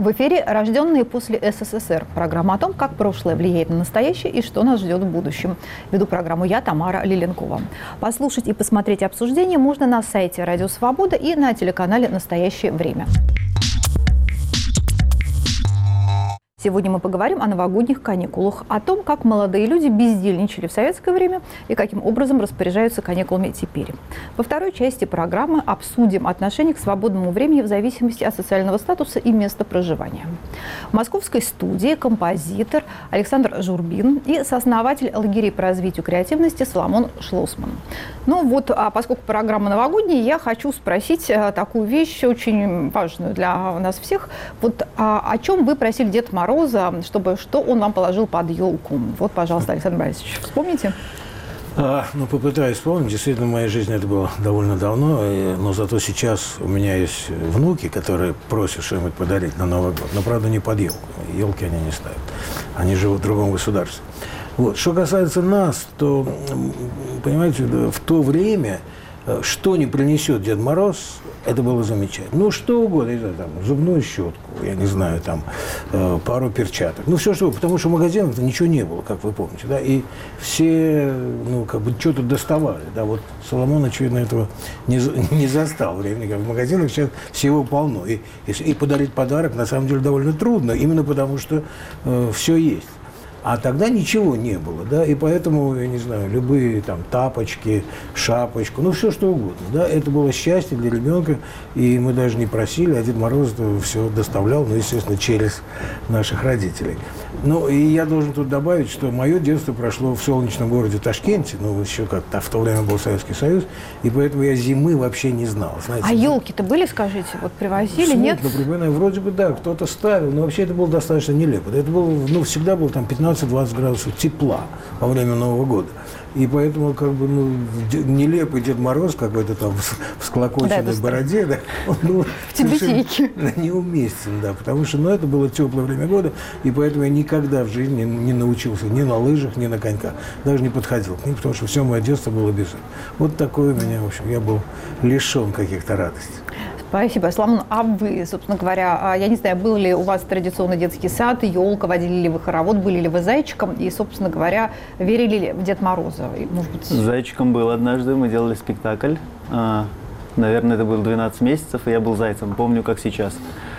В эфире «Рожденные после СССР». Программа о том, как прошлое влияет на настоящее и что нас ждет в будущем. Веду программу я, Тамара Лиленкова. Послушать и посмотреть обсуждение можно на сайте «Радио Свобода» и на телеканале «Настоящее время». Сегодня мы поговорим о новогодних каникулах, о том, как молодые люди бездельничали в советское время и каким образом распоряжаются каникулами теперь. Во второй части программы обсудим отношение к свободному времени в зависимости от социального статуса и места проживания. В московской студии композитор Александр Журбин и сооснователь лагерей по развитию креативности Соломон Шлосман. Поскольку программа новогодняя, я хочу спросить такую вещь, очень важную для нас всех. О чем вы просили Деда Мороза, что он вам положил под елку? Вот, пожалуйста, Александр Борисович, вспомните? Попытаюсь вспомнить. Действительно, в моей жизни это было довольно давно, но зато сейчас у меня есть внуки, которые просят что-нибудь подарить на Новый год. Но, правда, не под елку. Елки они не ставят. Они живут в другом государстве. Что касается нас, то, понимаете, в то время, что не принесет Дед Мороз, это было замечательно. Что угодно, я знаю, зубную щетку, я не знаю, пару перчаток. Все что, потому что в магазинах-то ничего не было, как вы помните, да, и все, что-то доставали, да, вот Соломон, очевидно, этого не застал времени, как в магазинах сейчас всего полно, и подарить подарок, на самом деле, довольно трудно, именно потому что все есть. А тогда ничего не было, да, и поэтому, я не знаю, любые тапочки, шапочку, все что угодно, да, это было счастье для ребенка, и мы даже не просили, а Дед Мороз все доставлял, естественно, через наших родителей. И я должен тут добавить, что мое детство прошло в солнечном городе Ташкенте, еще как-то в то время был Советский Союз, и поэтому я зимы вообще не знал. Знаете, елки-то были, скажите, привозили, нет? Например, вроде бы, да, кто-то ставил, но вообще это было достаточно нелепо. Это было, всегда было 15-20 градусов тепла во время Нового года. И поэтому, нелепый Дед Мороз какой-то в склокоченной бороде, да, он был неуместен, да, потому что, это было теплое время года, и поэтому я никогда в жизни не научился ни на лыжах, ни на коньках, даже не подходил к ним, потому что все мое детство было без этого. Вот такое у меня, в общем, я был лишен каких-то радостей. Спасибо. Соломон, а вы, собственно говоря, я не знаю, был ли у вас традиционный детский сад, елка, водили ли вы хоровод, были ли вы зайчиком, и, собственно говоря, верили ли в Деда Мороза? Может быть... Зайчиком был однажды, мы делали спектакль. Наверное, это было 12 месяцев, и я был зайцем, помню, как сейчас.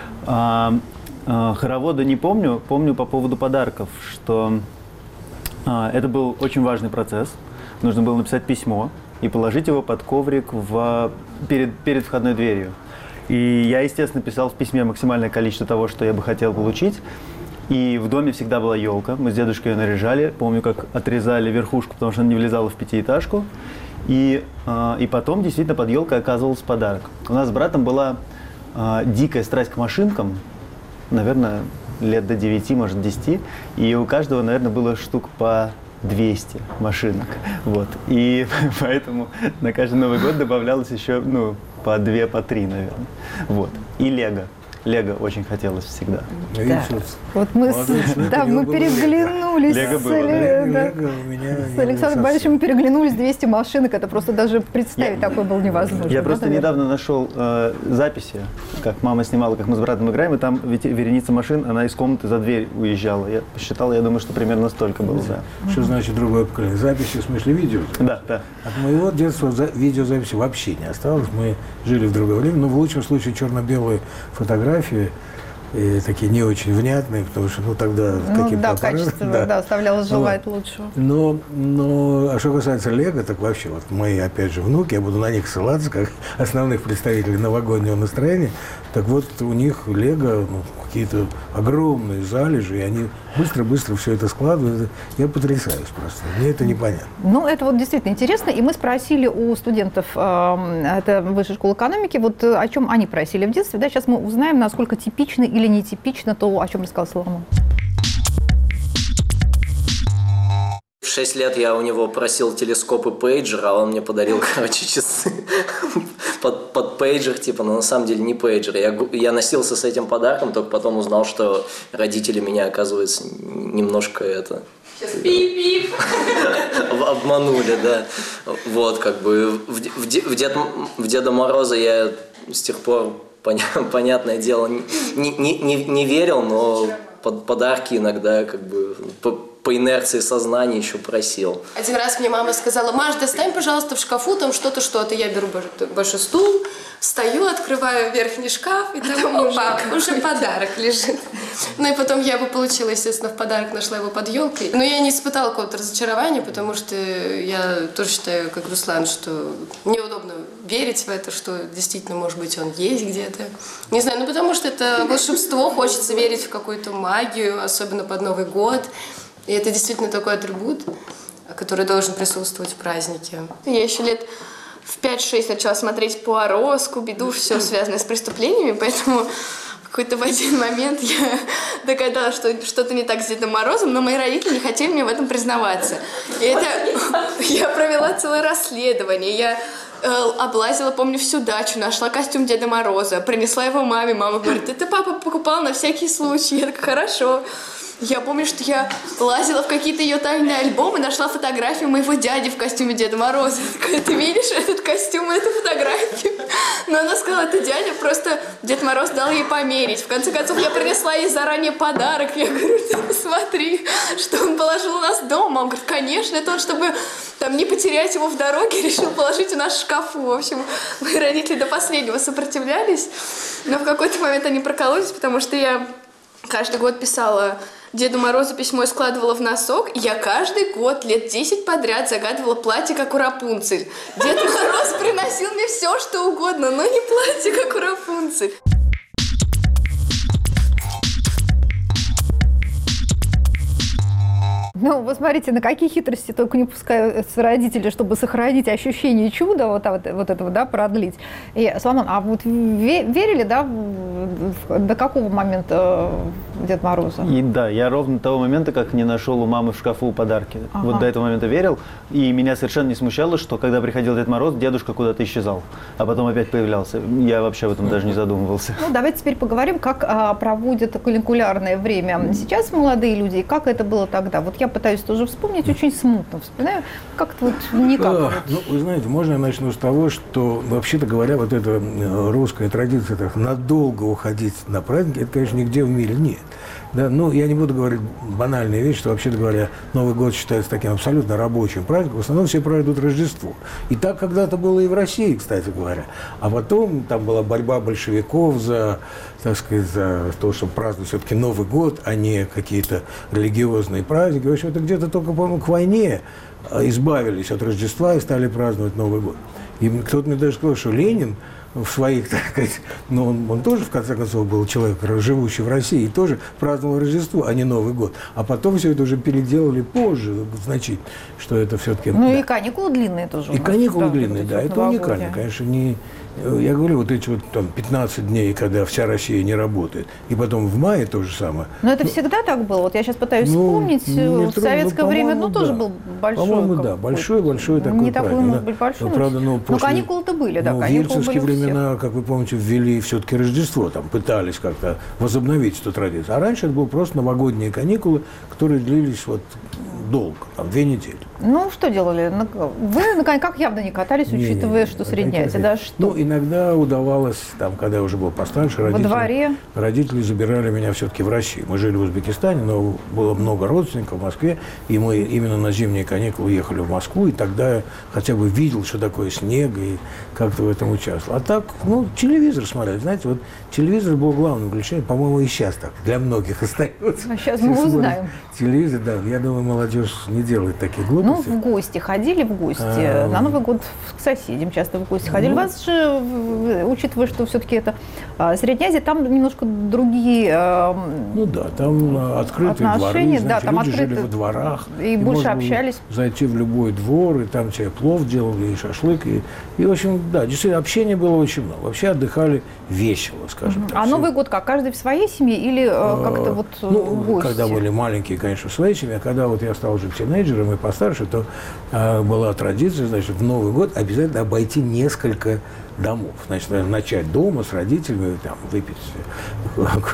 Хоровода не помню, помню по поводу подарков, что это был очень важный процесс. Нужно было написать письмо и положить его под коврик перед входной дверью. И я, естественно, писал в письме максимальное количество того, что я бы хотел получить. И в доме всегда была елка. Мы с дедушкой ее наряжали. Помню, как отрезали верхушку, потому что она не влезала в пятиэтажку. И потом действительно под елкой оказывался подарок. У нас с братом была дикая страсть к машинкам. Наверное, лет до 9, может, 10. И у каждого, наверное, было штук по 200 машинок. И поэтому на каждый Новый год добавлялось еще, по 2, по 3, наверное. И Лего. Лего очень хотелось всегда. Да. Мы переглянулись с Александром Борисовичем, мы переглянулись, 200 машинок, это просто даже представить такое было невозможно. Я просто недавно нашел записи, как мама снимала, как мы с братом играем, и там вереница машин, она из комнаты за дверь уезжала. Я посчитал, я думаю, что примерно столько было. Да. Что значит другое поколение? Записи, в смысле видео? Да. От моего детства видеозаписи вообще не осталось, мы жили в другое время, но в лучшем случае черно-белые фотографии, и такие не очень внятные, потому что, тогда каким-то качество, оставляло желать лучшего. Но, что касается Лего, так вообще, мои, опять же, внуки, я буду на них ссылаться, как основных представителей новогоднего настроения, так у них Лего, какие-то огромные залежи, и они быстро-быстро все это складывают. Я потрясаюсь просто, мне это непонятно. Это действительно интересно, и мы спросили у студентов, это Высшей школы экономики, о чем они просили в детстве. Сейчас мы узнаем, насколько типично или нетипично то, о чем рассказал Соломон. В 6 лет я у него просил телескоп и пейджер, а он мне подарил, часы под пейджер, но на самом деле не пейджер. Я носился с этим подарком, только потом узнал, что родители меня, оказывается, немножко Сейчас пип-пип. Обманули, да. В Деда Мороза я с тех пор понятное дело, не верил, но подарки иногда как бы по инерции сознания еще просил. Один раз мне мама сказала: Маш, достань, пожалуйста, в шкафу там что-то, что-то. Я беру большой стул, встаю, открываю верхний шкаф, и там уже подарок лежит. Ну и потом я его получила, естественно, в подарок, нашла его под елкой. Но я не испытала какого-то разочарования, потому что я тоже считаю, как Руслан, что неудобно верить в это, что действительно, может быть, он есть где-то. Не знаю, потому что это волшебство, хочется верить в какую-то магию, особенно под Новый год. И это действительно такой атрибут, который должен присутствовать в празднике. Я еще лет в 5-6 начала смотреть Пуаро, Скуби-Ду, все связанное с преступлениями, поэтому какой-то в один момент я догадалась, что что-то не так с Дедом Морозом, но мои родители не хотели мне в этом признаваться. И это я провела целое расследование. Я облазила, помню, всю дачу, нашла костюм Деда Мороза, принесла его маме. Мама говорит: это папа покупал на всякий случай. Я такая: хорошо. Я помню, что я лазила в какие-то ее тайные альбомы, нашла фотографию моего дяди в костюме Деда Мороза. Я такая: ты видишь этот костюм и эту фотографию? Но она сказала: это дядя, просто Дед Мороз дал ей померить. В конце концов, я принесла ей заранее подарок. Я говорю: ты посмотри, что он положил у нас дома. Он говорит: конечно, это он, чтобы там не потерять его в дороге, решил положить у нас в шкафу. В общем, мои родители до последнего сопротивлялись, но в какой-то момент они прокололись, потому что я каждый год писала Деду Морозу письмо и складывала в носок. Я каждый год лет 10 подряд загадывала платье, как у Рапунцель. Дед Мороз приносил мне все, что угодно, но не платье, как у Рапунцель. Ну, вы смотрите, на какие хитрости только не пускаются родители, чтобы сохранить ощущение чуда, вот этого, да, продлить. И, Соломон, а вот верили, да, до какого момента Дед Мороза? И да, я ровно до того момента, как не нашел у мамы в шкафу подарки. Ага. Вот до этого момента верил, и меня совершенно не смущало, что когда приходил Дед Мороз, дедушка куда-то исчезал, а потом опять появлялся. Я вообще об этом даже не задумывался. Ну, давайте теперь поговорим, как проводят календарное время сейчас молодые люди, и как это было тогда. Вот я пытаюсь тоже вспомнить, очень смутно вспоминаю, как-то вот никак. Ну, вы знаете, можно я начну с того, что, вообще-то говоря, вот эта русская традиция так надолго уходить на праздники, это, конечно, нигде в мире нет. Да, ну, я не буду говорить банальные вещи, что, вообще-то говоря, Новый год считается таким абсолютно рабочим праздником. В основном все празднуют Рождество. И так когда-то было и в России, кстати говоря. А потом там была борьба большевиков за, так сказать, за то, чтобы праздновать все-таки Новый год, а не какие-то религиозные праздники. В общем, это где-то только, по-моему, к войне избавились от Рождества и стали праздновать Новый год. И кто-то мне даже сказал, что Ленин в своих, так сказать, но он тоже, в конце концов, был человек, живущий в России, и тоже праздновал Рождество, а не Новый год. А потом все это уже переделали позже, значительно, что это все-таки... Ну, да. И каникулы длинные тоже. И каникулы длинные, вот да, это уникально, конечно, не... Я говорю, вот эти вот там 15 дней, когда вся Россия не работает, и потом в мае то же самое. Но это всегда так было. Вот я сейчас пытаюсь вспомнить, в советское время, тоже был большой. По-моему, да, большой такой не такой, может быть, большой. Правда, но каникулы-то были, да, в ельцинские времена, как вы помните, ввели все-таки Рождество, там пытались как-то возобновить эту традицию. А раньше это были просто новогодние каникулы, которые длились вот долго, там 2 недели. Ну, что делали? Вы на коньках явно не катались, учитывая, что Средняя Азия. Да, что? Ну, иногда удавалось, там, когда я уже был постарше, родители забирали меня все-таки в Россию. Мы жили в Узбекистане, но было много родственников в Москве, и мы именно на зимние каникулы ехали в Москву, и тогда я хотя бы видел, что такое снег, и как-то в этом участвовал. А так, ну, телевизор смотрели. Знаете, вот телевизор был главным включением, по-моему, и сейчас так для многих остается. А сейчас мы узнаем. Телевизор, да. Я думаю, молодежь не делает таких глупостей. Ну, в гости ходили, на Новый год к соседям часто в гости ходили. Вас же, учитывая, что все-таки это Средняя Азия, там немножко другие ну да, там открытые дворы, да, там люди жили во дворах. И больше общались. Зайти в любой двор, и там тебе плов делали, и шашлык. И, в общем, да, действительно, общения было очень много. Вообще отдыхали весело, скажем так. А Новый год как? Каждый в своей семье или как-то вот гости? Когда были маленькие, конечно, в своей семье, а когда вот я стал уже тинейджером и постарше, то была традиция, значит, в Новый год обязательно обойти несколько домов. Значит, начать дома с родителями, там, выпить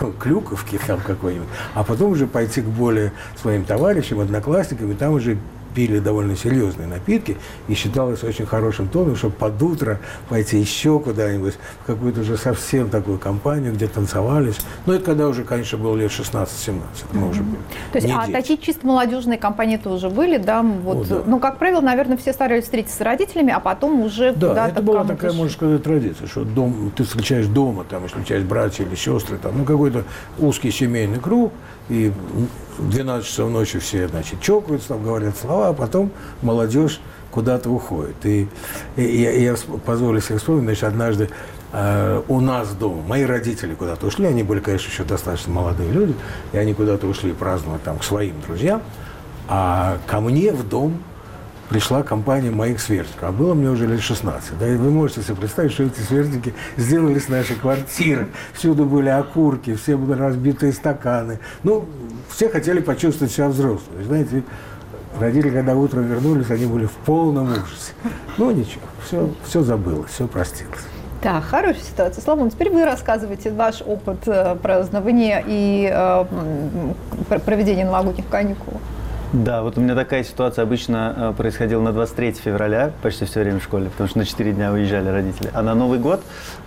клюковки там какой-нибудь, а потом уже пойти к более своим товарищам, одноклассникам, и там уже пили довольно серьезные напитки, и считалось очень хорошим тоном, чтобы под утро пойти еще куда-нибудь, в какую-то уже совсем такую компанию, где танцевались. Но это когда уже, конечно, было лет 16-17. Мы уже были. То есть, такие чисто молодежные компании тоже были, да? Вот, да. Ну, как правило, наверное, все старались встретиться с родителями, а потом уже да, куда-то... это была такая, можно сказать, традиция, что ты встречаешь дома, там, если встречаешь братья или сестры, там, ну, какой-то узкий семейный круг, и в 12 часов ночи все, значит, чокаются, там, говорят слова, а потом молодежь куда-то уходит. И я позволю себе вспомнить, значит, однажды у нас дома мои родители куда-то ушли, они были, конечно, еще достаточно молодые люди, и они куда-то ушли праздновать там к своим друзьям, а ко мне в дом пришла компания моих сверстников. А было мне уже лет 16. Да, и вы можете себе представить, что эти сверстники сделали с нашей квартиры. Всюду были окурки, все были разбитые стаканы. Ну, все хотели почувствовать себя взрослыми. Знаете, родители, когда утром вернулись, они были в полном ужасе. Ну, ничего, все забылось, все простилось. Да, хорошая ситуация. Славон, теперь вы рассказываете ваш опыт празднования и проведения новогодних каникул. Да, вот у меня такая ситуация обычно происходила на 23 февраля, почти все время в школе, потому что на 4 дня уезжали родители. А на Новый год,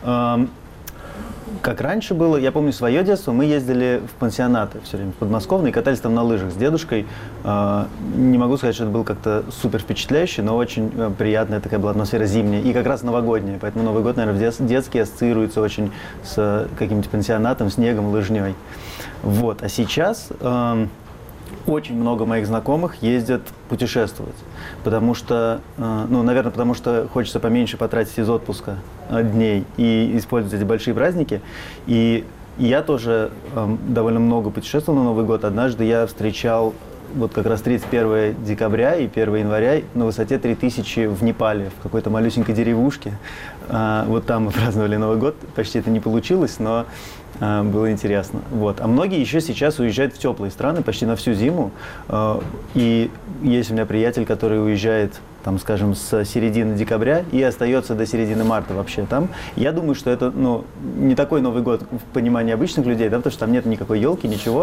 как раньше было, я помню свое детство, мы ездили в пансионаты все время, в подмосковные, и катались там на лыжах с дедушкой. Не могу сказать, что это было как-то супер впечатляюще, но очень приятная такая была атмосфера зимняя и как раз новогодняя. Поэтому Новый год, наверное, детский ассоциируется очень с каким-то пансионатом, снегом, лыжней. Вот. А сейчас... Очень много моих знакомых ездят путешествовать, потому что, ну, наверное, потому что хочется поменьше потратить из отпуска дней и использовать эти большие праздники. И я тоже довольно много путешествовал на Новый год. Однажды я встречал вот как раз 31 декабря и 1 января на высоте 3000 в Непале, в какой-то малюсенькой деревушке. Вот там мы праздновали Новый год. Почти это не получилось, но было интересно. Вот. А многие еще сейчас уезжают в теплые страны почти на всю зиму. И есть у меня приятель, который уезжает, там, скажем, с середины декабря и остается до середины марта вообще там. Я думаю, что это, ну, не такой Новый год в понимании обычных людей, да, потому что там нет никакой елки, ничего.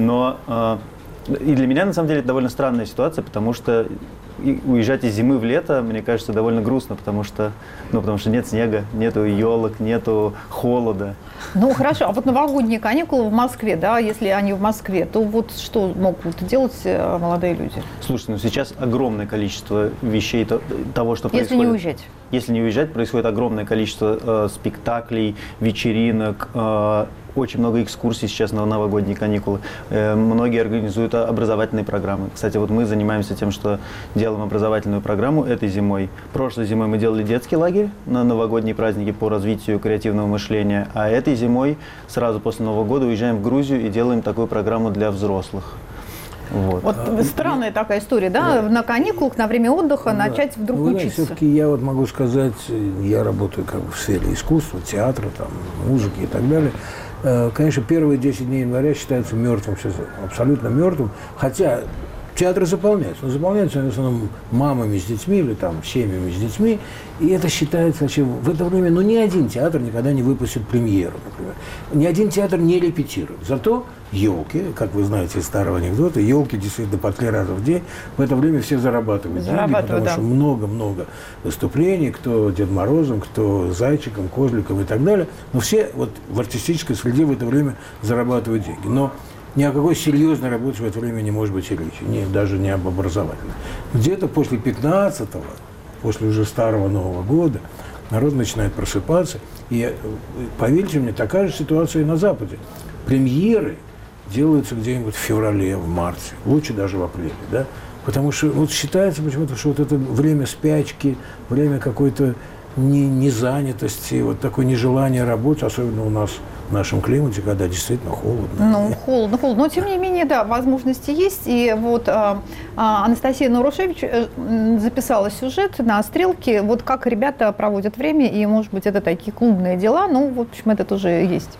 Но и для меня, на самом деле, это довольно странная ситуация, потому что уезжать из зимы в лето, мне кажется, довольно грустно, потому что нет снега, нету елок, нету холода. Ну, хорошо, а вот новогодние каникулы в Москве, да, если они в Москве, то вот что могут делать молодые люди? Слушайте, ну сейчас огромное количество вещей того, что происходит. Если не уезжать? Если не уезжать, происходит огромное количество спектаклей, вечеринок, очень много экскурсий сейчас на новогодние каникулы. Многие организуют образовательные программы. Кстати, вот мы занимаемся тем, что делаем образовательную программу этой зимой. Прошлой зимой мы делали детский лагерь на новогодние праздники по развитию креативного мышления, а этой зимой, сразу после Нового года, уезжаем в Грузию и делаем такую программу для взрослых. Вот странная такая история, да? На каникулах, на время отдыха начать вдруг учиться. Все-таки я вот могу сказать, я работаю как бы в сфере искусства, театра, там, музыки и так далее. Конечно, первые 10 дней января считаются мертвым сезоном, абсолютно мертвым, хотя театры заполняются, но заполняются в основном мамами с детьми или там семьями с детьми, и это считается вообще в это время, ну, ни один театр никогда не выпустит премьеру, например, ни один театр не репетирует, зато елки, как вы знаете из старого анекдота, елки действительно по 3 раза в день, в это время все зарабатывают деньги, потому что много-много выступлений, кто Дед Морозом, кто Зайчиком, Козликом и так далее, но все вот в артистической среде в это время зарабатывают деньги, но ни о какой серьезной работе в это время не может быть и речи, даже не об образовательной. Где-то после 15-го, после уже старого Нового года, народ начинает просыпаться. И, поверьте мне, такая же ситуация и на Западе. Премьеры делаются где-нибудь в феврале, в марте, лучше даже в апреле, да? Потому что вот считается почему-то, что вот это время спячки, время какой-то незанятости, вот такое нежелание работать, особенно у нас в нашем климате, когда действительно холодно. Ну, холодно. Но, тем не менее, да, возможности есть. И вот Анастасия Нарушевич записала сюжет на «Стрелке», вот как ребята проводят время, и, может быть, это такие клубные дела, ну, в общем, это тоже есть.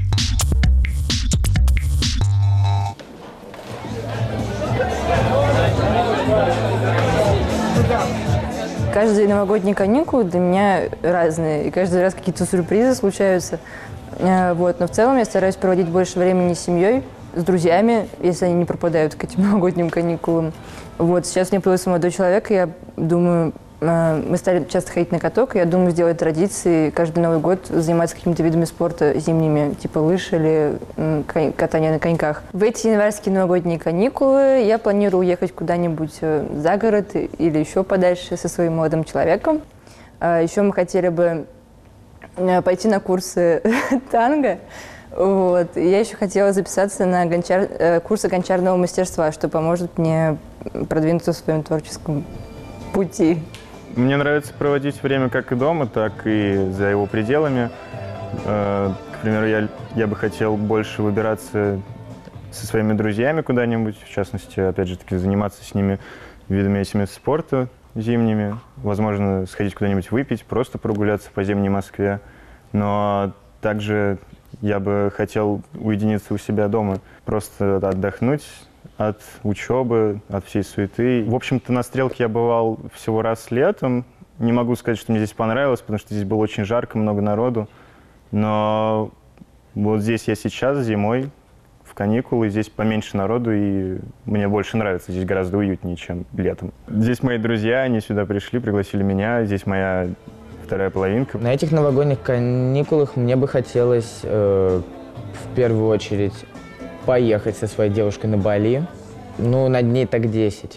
Каждые новогодние каникулы для меня разные, и каждый раз какие-то сюрпризы случаются. Вот. Но в целом я стараюсь проводить больше времени с семьей, с друзьями, если они не пропадают к этим новогодним каникулам. Вот, сейчас у меня появился молодой человек, и я думаю, мы стали часто ходить на каток, и я думаю сделать традицией каждый Новый год заниматься какими-то видами спорта зимними, типа лыж или катание на коньках. В эти январские новогодние каникулы я планирую уехать куда-нибудь за город или еще подальше со своим молодым человеком. Еще мы хотели бы пойти на курсы танго. Вот. Я еще хотела записаться на курсы гончарного мастерства, что поможет мне продвинуться в своем творческом пути. Мне нравится проводить время как и дома, так и за его пределами. К примеру, я бы хотел больше выбираться со своими друзьями куда-нибудь, в частности, опять же таки, заниматься с ними видами этими спорта зимними, возможно, сходить куда-нибудь выпить, просто прогуляться по зимней Москве. Но также я бы хотел уединиться у себя дома, просто отдохнуть от учебы, от всей суеты. В общем-то, на Стрелке я бывал всего раз летом. Не могу сказать, что мне здесь понравилось, потому что здесь было очень жарко, много народу. Но вот здесь я сейчас, зимой, в каникулы, здесь поменьше народу, и мне больше нравится. Здесь гораздо уютнее, чем летом. Здесь мои друзья, они сюда пришли, пригласили меня. Здесь моя вторая половинка. На этих новогодних каникулах мне бы хотелось в первую очередь поехать со своей девушкой на Бали, ну, на дней так 10,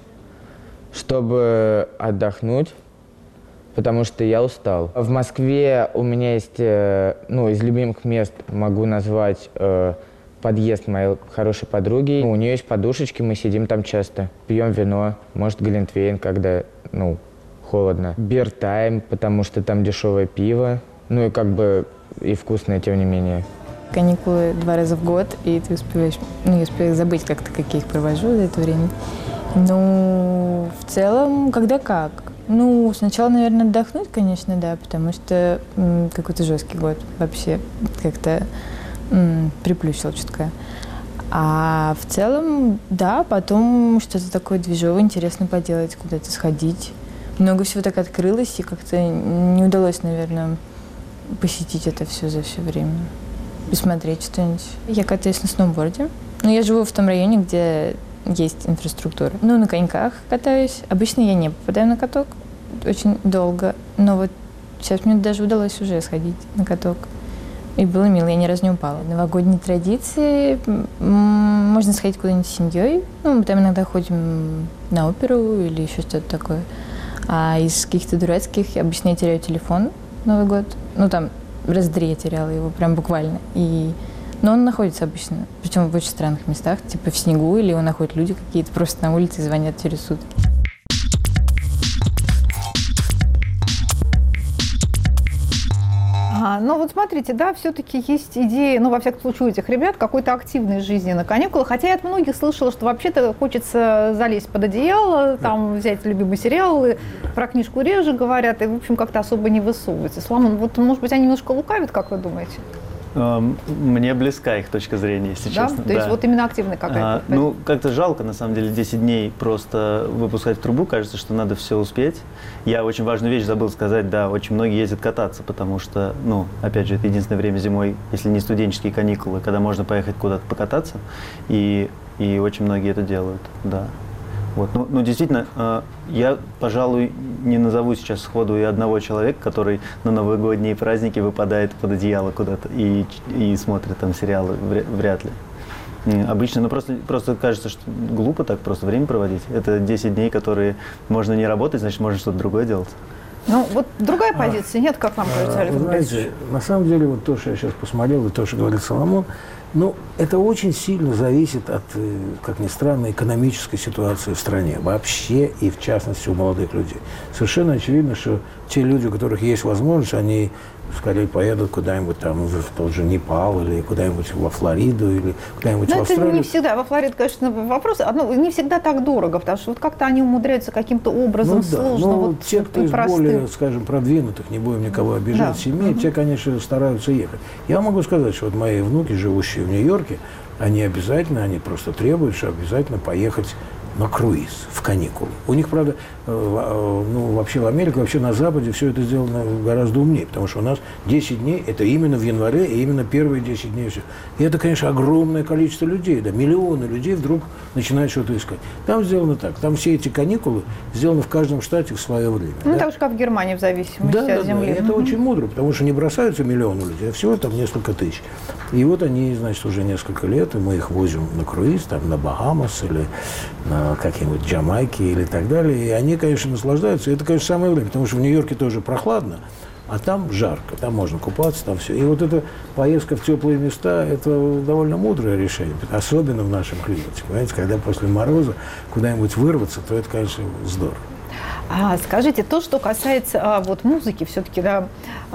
чтобы отдохнуть, потому что я устал. В Москве у меня есть, ну, из любимых мест могу назвать подъезд моей хорошей подруги. У нее есть подушечки, мы сидим там часто, пьем вино, может, глинтвейн, когда, ну, холодно. Бир-тайм, потому что там дешевое пиво, ну, и как бы и вкусное, тем не менее. Каникулы 2 раза в год, и ты успеваешь, ну, я успею забыть как-то, как я их провожу за это время. Ну, в целом, когда как. Ну, сначала, наверное, отдохнуть, конечно, да, потому что какой-то жесткий год вообще как-то приплющил чутка. А в целом, да, потом что-то такое движовое, интересно поделать, куда-то сходить. Много всего так открылось, и как-то не удалось, наверное, посетить это все за все время. Посмотреть что-нибудь. Я катаюсь на сноуборде. Но я живу в том районе, где есть инфраструктура. Ну, на коньках катаюсь. Обычно я не попадаю на каток очень долго. Но вот сейчас мне даже удалось уже сходить на каток. И было мило, я ни разу не упала. Новогодние традиции. Можно сходить куда-нибудь с семьей. Ну, мы там иногда ходим на оперу или еще что-то такое. А из каких-то дурацких обычно я теряю телефон Новый год. Ну, там раза 3 я теряла его, прям буквально. Но он находится обычно, причем в очень странных местах, типа в снегу, или его находят люди какие-то просто на улице и звонят через сутки. Ну вот смотрите, да, все-таки есть идея, ну во всяком случае у этих ребят, какой-то активной жизни на каникулах. Хотя я от многих слышала, что вообще-то хочется залезть под одеяло, там взять любимый сериал, про книжку реже говорят, и в общем как-то особо не высовываются. Соломон, вот может быть они немножко лукавят, как вы думаете? Мне близка их точка зрения, если честно. То есть вот именно активная какая-то. Ну, как-то жалко, на самом деле, 10 дней просто выпускать в трубу. Кажется, что надо все успеть. Я очень важную вещь забыл сказать, да, очень многие ездят кататься, потому что, ну, опять же, это единственное время зимой, если не студенческие каникулы, когда можно поехать куда-то покататься, и очень многие это делают, да. Вот. Ну, действительно, я, пожалуй, не назову сейчас сходу и одного человека, который на новогодние праздники выпадает под одеяло куда-то и смотрит там сериалы, вряд ли. Обычно, ну, просто кажется, что глупо так просто время проводить. Это 10 дней, которые можно не работать, значит, можно что-то другое делать. Ну, вот другая позиция, нет, как вам кажется, Александр Знаете, на самом деле, вот то, что я сейчас посмотрел, и то, что говорит Соломон, ну, это очень сильно зависит от, как ни странно, экономической ситуации в стране. Вообще и в частности у молодых людей. Совершенно очевидно, что те люди, у которых есть возможность, они скорее поедут куда-нибудь там в тот же Непал или куда-нибудь во Флориду или куда-нибудь в Австралию. Это не всегда. Во Флориде, конечно, вопрос, не всегда так дорого, потому что вот как-то они умудряются каким-то образом сложно. Вот те, кто из более, скажем, продвинутых, не будем никого обижать, семей, те, конечно, стараются ехать. Я могу сказать, что вот мои внуки, живущие в Нью-Йорке, они просто требуют, что обязательно поехать на круиз, в каникулы. У них, правда, вообще в Америке, вообще на Западе все это сделано гораздо умнее, потому что у нас 10 дней, это именно в январе, и именно первые 10 дней все. И это, конечно, огромное количество людей, да, миллионы людей вдруг начинают что-то искать. Там сделано так, там все эти каникулы сделаны в каждом штате в свое время. Ну, да? так же, как в Германии, в зависимости от земли. Да, это очень мудро, потому что не бросаются миллионы людей, а всего там несколько тысяч. И вот они, значит, уже несколько лет, и мы их возим на круиз, там, на Багамас или на какие-нибудь Джамайки или так далее. И они, конечно, наслаждаются. И это, конечно, самое время, потому что в Нью-Йорке тоже прохладно, а там жарко, там можно купаться, там все. И вот эта поездка в теплые места, это довольно мудрое решение, особенно в нашем климате. Понимаете, когда после мороза куда-нибудь вырваться, то это, конечно, здорово. Скажите, то, что касается вот музыки, все-таки, да,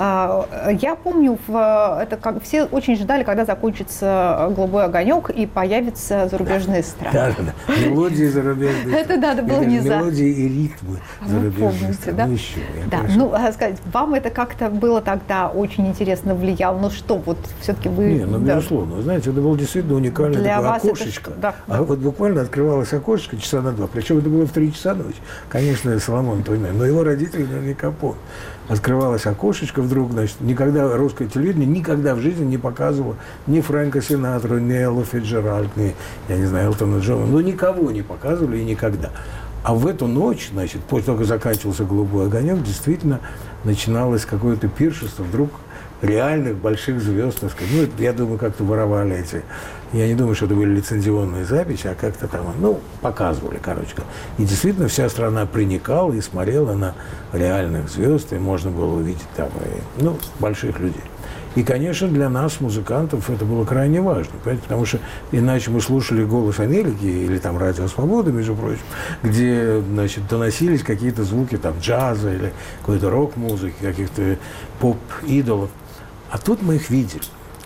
я помню, это как все очень ждали, когда закончится «Голубой огонек» и появятся зарубежные эстрады. Да. Мелодии зарубежные. Это да, это было внезапно. Мелодии и ритмы зарубежные. Помните, да? Ну еще. Да, сказать, вам это как-то было тогда очень интересно влияло, но что, вот все-таки вы... Безусловно. Вы знаете, это было действительно уникальное для такое вас окошечко. Да. А вот буквально открывалось окошечко часа на 2. Причем это было в 3 часа ночи. Конечно, Соломон Туйнен, но его родители наверняка помнят. Открывалось окошечко вдруг, значит, никогда русское телевидение никогда в жизни не показывало ни Фрэнка Синатру, ни Эллу Фицджеральд, ни, я не знаю, Элтона Джона, но никого не показывали и никогда. А в эту ночь, значит, после того, как заканчивался «Голубой огонек», действительно начиналось какое-то пиршество вдруг реальных больших звезд, так сказать. Ну, я думаю, как-то воровали эти. Я не думаю, что это были лицензионные записи, а как-то там, показывали, короче. И действительно вся страна приникала и смотрела на реальных звезд, и можно было увидеть там, больших людей. И, конечно, для нас, музыкантов, это было крайне важно, понимаете? Потому что иначе мы слушали «Голос Америки» или там «Радио Свобода», между прочим, где, значит, доносились какие-то звуки там джаза или какой-то рок-музыки, каких-то поп-идолов. А тут мы их видели.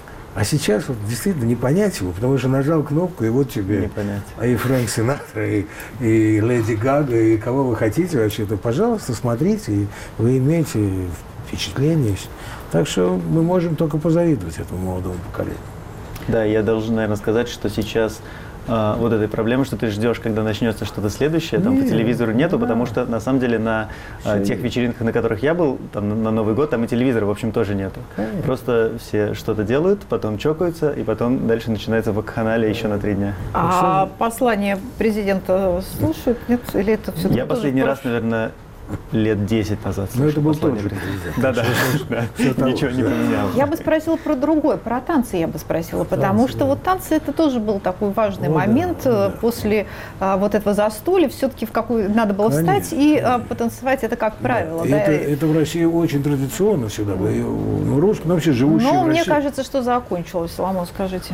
А сейчас вот действительно не понять его, потому что нажал кнопку, и вот тебе и Фрэнк Синатра, и Леди Гага, и кого вы хотите вообще-то, пожалуйста, смотрите, и вы имеете впечатление. Так что мы можем только позавидовать этому молодому поколению. Да, я должен, наверное, сказать, что сейчас вот этой проблемы, что ты ждешь, когда начнется что-то следующее, там по телевизору нету, потому что на самом деле на тех вечеринках, на которых я был, там на Новый год, там и телевизора, в общем, тоже нету. Просто все что-то делают, потом чокаются, и потом дальше начинается вакханалия еще на 3 дня. А послание президента слушают, нет? Или это все-таки Я последний раз, наверное, лет 10 назад. Ну, это был тот же президент. Да. Ничего не поменялось. Я бы спросила про другое, про танцы я бы спросила, потому что вот танцы это тоже был такой важный момент после вот этого застолья. Все-таки в какую надо было встать и потанцевать, это как правило. Это в России очень традиционно всегда было. Русские, вообще живущие в России. Но мне кажется, что закончилось, Соломон, скажите.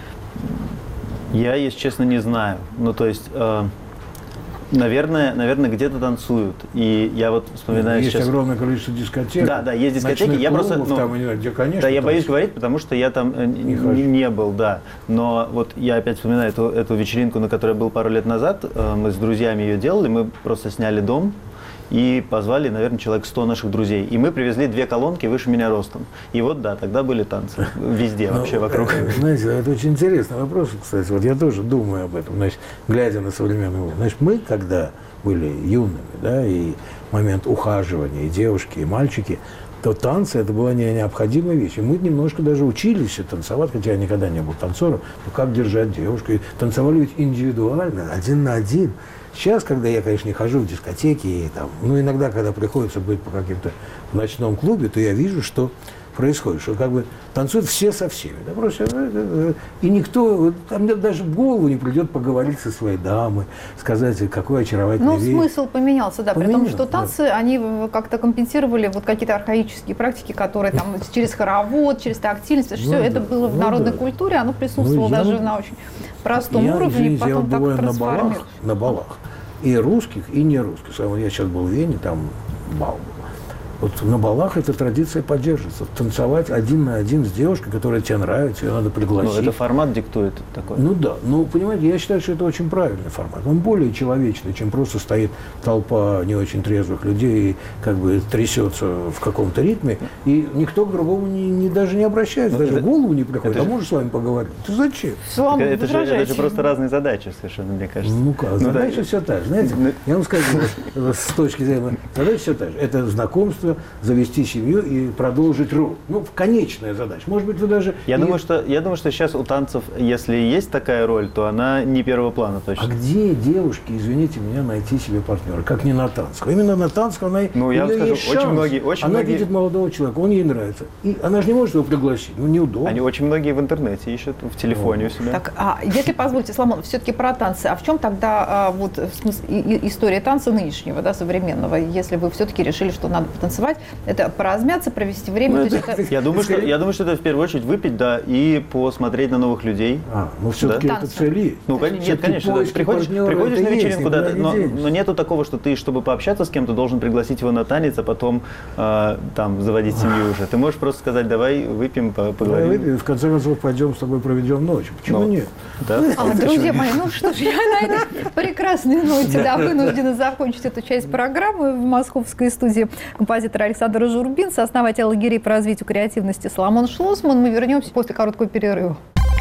Я, если честно, не знаю. То есть... Наверное, где-то танцуют. И я вот вспоминаю есть сейчас... Есть огромное количество дискотек. Да, есть дискотеки. Я просто... где, конечно, да, я боюсь говорить, потому что я там не был, да. Но вот я опять вспоминаю эту вечеринку, на которой я был пару лет назад. Мы с друзьями ее делали. Мы просто сняли дом и позвали, наверное, человек 100 наших друзей. И мы привезли 2 колонки выше меня ростом. И вот, да, тогда были танцы. Везде вообще вокруг. Знаете, это очень интересный вопрос, кстати. Вот я тоже думаю об этом, значит, глядя на современную. Значит, мы, когда были юными, да, и момент ухаживания, и девушки, и мальчики, то танцы – это была необходимая вещь. И мы немножко даже учились танцевать, хотя я никогда не был танцором, но как держать девушку. И танцевали ведь индивидуально, 1 на 1. Сейчас, когда я, конечно, не хожу в дискотеки, и там, иногда, когда приходится быть по каким-то в ночном клубе, то я вижу, что происходит, что как бы танцуют все со всеми. Да, просто, и никто, мне даже в голову не придет поговорить со своей дамой, сказать, какой очаровательный вид. Смысл поменялся, да, при том, что танцы, они как-то компенсировали вот какие-то архаические практики, которые там через хоровод, через тактильность, все это было в народной культуре, оно присутствовало даже на очень простом уровне, и потом так трансформировалось. На балах. И русских, и не русских. Я сейчас был в Вене, там бал был. Вот на балах эта традиция поддерживается. Танцевать один на один с девушкой, которая тебе нравится, ее надо пригласить. Ну, это формат диктует такой. Ну да. Ну, понимаете, я считаю, что это очень правильный формат. Он более человечный, чем просто стоит толпа не очень трезвых людей и как бы трясется в каком-то ритме, и никто к другому даже не обращается, даже в голову не приходит. А можешь с вами поговорить? Ты зачем? Это же просто разные задачи совершенно, мне кажется. Ну как, задача все та же. Знаете, я вам скажу, с точки зрения, задача все та же. Это знакомство, завести семью и продолжить род. Ну, конечная задача. Может быть, вы даже... Я думаю, что сейчас у танцев, если есть такая роль, то она не первого плана точно. А где девушки, извините меня, найти себе партнера? Как не на танцах? Именно на танцах она... Ну, я вам скажу, очень многие... Она видит молодого человека, он ей нравится. И она же не может его пригласить, ну, неудобно. Они очень многие в интернете ищут, в телефоне у себя. Так, если позволите, Соломон, все-таки про танцы. А в чем тогда история танца нынешнего, да, современного? Если вы все-таки решили, что надо потанцевать, это поразмяться, провести время? Я думаю, что это в первую очередь выпить, да, и посмотреть на новых людей. Ну все-таки это цель есть. Ну, нет, конечно. Приходишь на вечеринку, но нету такого, что ты, чтобы пообщаться с кем-то, должен пригласить его на танец, а потом там заводить семью уже. Ты можешь просто сказать, давай выпьем, поговорим. Давай выпьем, и в конце концов пойдем с тобой проведем ночь. Почему нет? Да? Друзья мои, ну что ж, я на этой прекрасной ноте вынуждена закончить эту часть программы. В московской студии композитор Александр Журбин, сооснователь лагерей по развитию креативности Соломон Шлосман. Мы вернемся после короткого перерыва.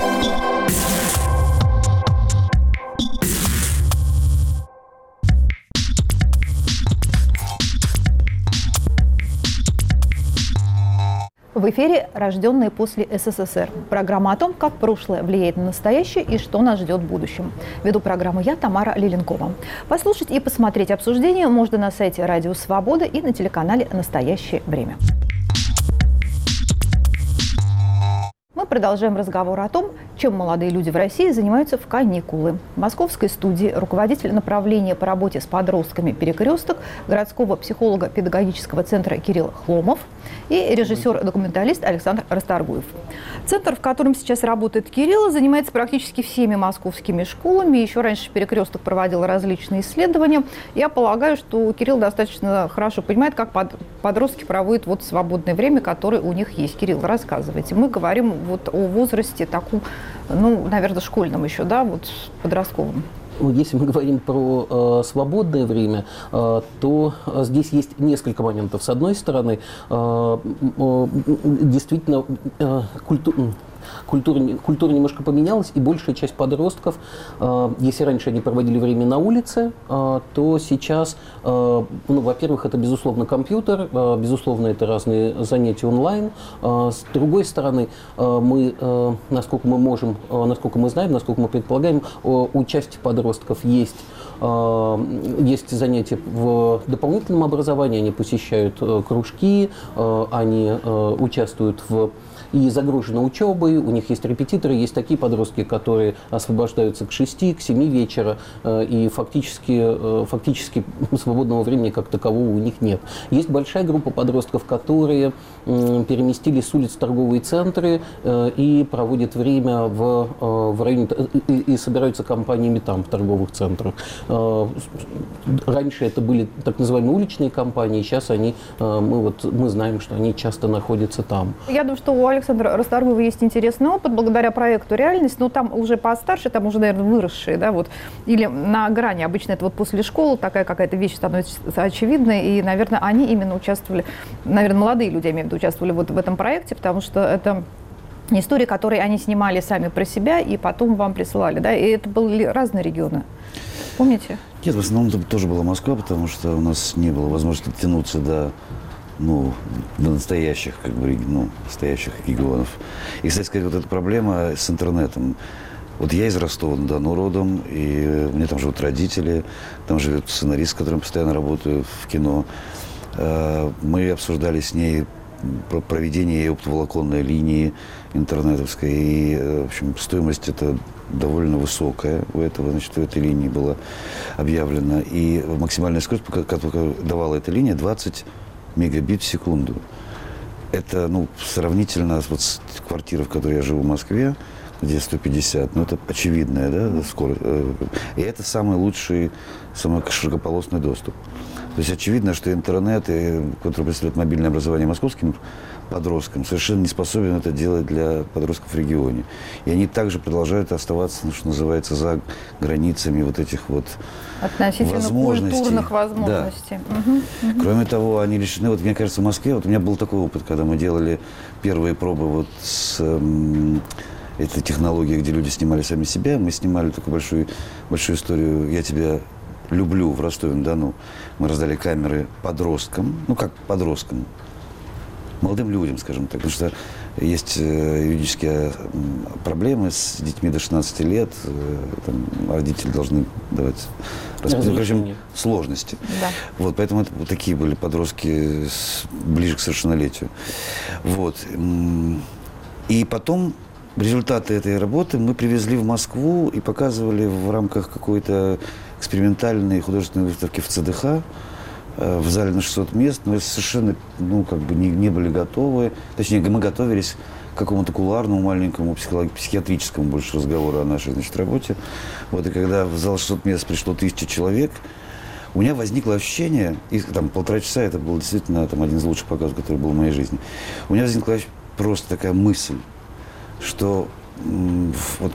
В эфире «Рожденные после СССР». Программа о том, как прошлое влияет на настоящее и что нас ждет в будущем. Веду программу я, Тамара Лиленкова. Послушать и посмотреть обсуждение можно на сайте Радио Свобода и на телеканале «Настоящее время». Мы продолжаем разговор о том, чем молодые люди в России занимаются в каникулы. В московской студии руководитель направления по работе с подростками «Перекресток» городского психолого-педагогического центра Кирилл Хломов и режиссер-документалист Александр Расторгуев. Центр, в котором сейчас работает Кирилл, занимается практически всеми московскими школами. Еще раньше «Перекресток» проводил различные исследования. Я полагаю, что Кирилл достаточно хорошо понимает, как подростки проводят свободное время, которое у них есть. Кирилл, рассказывайте. Мы говорим о возрасте таком, наверное, школьном еще, да, подростковом. Если мы говорим про свободное время, то здесь есть несколько моментов. С одной стороны, действительно, культура немножко поменялась, и большая часть подростков, если раньше они проводили время на улице, то сейчас, во-первых, это, безусловно, компьютер, безусловно, это разные занятия онлайн. С другой стороны, мы, насколько мы можем, насколько мы знаем, насколько мы предполагаем, у части подростков есть занятия в дополнительном образовании, они посещают кружки, они участвуют и загружены учебой, у них есть репетиторы, есть такие подростки, которые освобождаются к 6, к 7 вечера, и фактически свободного времени как такового у них нет. Есть большая группа подростков, которые переместились с улиц в торговые центры и проводят время в районе, и собираются компаниями там, в торговых центрах. Раньше это были так называемые уличные компании, сейчас мы знаем, что они часто находятся там. Я думаю, что у Александра Расторгуева есть интересный опыт благодаря проекту «Реальность», но там уже постарше, там уже, наверное, выросшие, да, или на грани. Обычно это после школы такая какая-то вещь становится очевидной, и, наверное, они именно участвовали, наверное, молодые люди, я имею в виду, участвовали в этом проекте, потому что это истории, которые они снимали сами про себя и потом вам присылали, да, и это были разные регионы. Помните? Нет, в основном это тоже была Москва, потому что у нас не было возможности дотянуться до настоящих, настоящих регионов. И, кстати сказать, эта проблема с интернетом. Я из Ростова-на-Дону родом, и у меня там живут родители, там живет сценарист, с которым постоянно работаю в кино. Мы обсуждали с ней проведение оптоволоконной линии интернетовской, и, в общем, стоимость это довольно высокая у этой линии была объявлена. И максимальная скорость, которую давала эта линия, 20 мегабит в секунду. Это, сравнительно с квартирой, в которой я живу в Москве, где 150. Ну, это очевидная, да, скорость. И это самый лучший, самый широкополосный доступ. То есть очевидно, что интернет, который представляет мобильное образование московским подросткам, совершенно не способен это делать для подростков в регионе. И они также продолжают оставаться, что называется, за границами вот этих вот относительно возможностей. Культурных возможностей. Да. Угу. Кроме того, они лишены, вот мне кажется, в Москве, вот у меня был такой опыт, когда мы делали первые пробы вот с этой технологией, где люди снимали сами себя. Мы снимали такую большую историю «Я тебя люблю» в Ростове-на-Дону. Мы раздали камеры подросткам, ну как подросткам, молодым людям, скажем так, потому что есть юридические проблемы с детьми до 16 лет, там, родители должны давать разрешение, сложности. Да. Вот, поэтому это вот такие были подростки ближе к совершеннолетию. Вот. И потом результаты этой работы мы привезли в Москву и показывали в рамках какой-то экспериментальной художественной выставки в ЦДХ, в зале на 600 мест, но совершенно, ну, как бы не были готовы. Точнее, мы готовились к какому-то кулуарному, маленькому, психиатрическому больше разговору о нашей, значит, работе. Вот, и когда в зал 600 мест пришло 1000 человек, у меня возникло ощущение, и там 1,5 часа, это был действительно там, один из лучших показов, который был в моей жизни, у меня возникла просто такая мысль, что вот